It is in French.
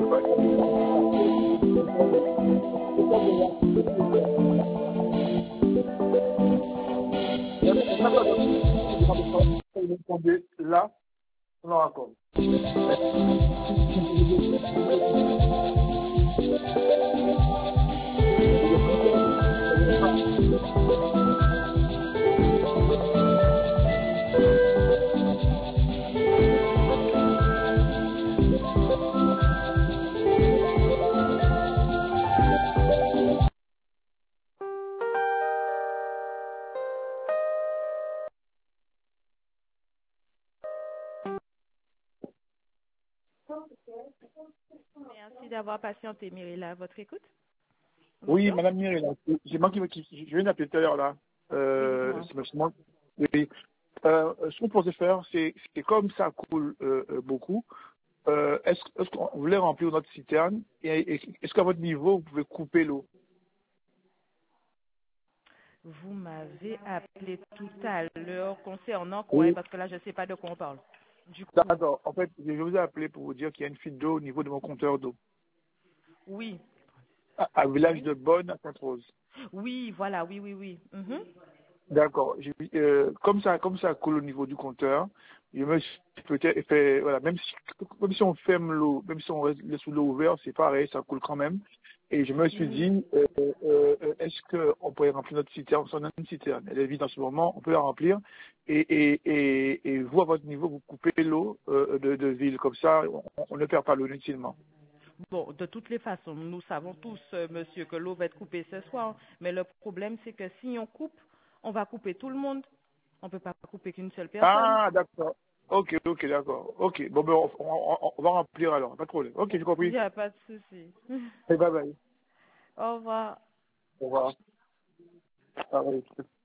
Là, on en raccorde. Merci d'avoir patienté, Myrilla. À votre écoute? Oui, Bonjour. Madame Mireille, j'ai moi qui je viens d'appeler tout à l'heure là. Oui, dites-moi. C'est moi. Oui. Ce qu'on pensait faire, c'est comme ça coule beaucoup. Est-ce qu'on voulait remplir notre citerne et est-ce qu'à votre niveau, vous pouvez couper l'eau? Vous m'avez appelé tout à l'heure concernant quoi? Oui. Parce que là, je ne sais pas de quoi on parle. Du coup, D'accord. En fait, je vous ai appelé pour vous dire qu'il y a une fuite d'eau au niveau de mon compteur d'eau. oui. À village Oui. de Bonne à Sainte-Rose. Oui, voilà, oui, oui, oui. Mhm. D'accord. Comme ça coule au niveau du compteur, je me suis peut-être fait, voilà, même si on ferme l'eau, même si on laisse l'eau ouverte, c'est pareil, ça coule quand même. Et je me suis Oui. dit, est-ce qu'on pourrait remplir notre citerne? On a une citerne, elle est vide en ce moment, on peut la remplir. Et vous, à votre niveau, vous coupez l'eau de ville, comme ça, on ne perd pas l'eau inutilement. Bon, de toutes les façons, nous savons tous, monsieur, que l'eau va être coupée ce soir. Mais le problème, c'est que si on coupe, on va couper tout le monde. On ne peut pas couper qu'une seule personne. Ah, d'accord. Ok, d'accord. Ok, bon, ben, on va remplir alors, pas de problème. Ok, j'ai Il compris. n'y a pas de souci. Et bye bye. Au revoir. Au revoir. Ah, oui.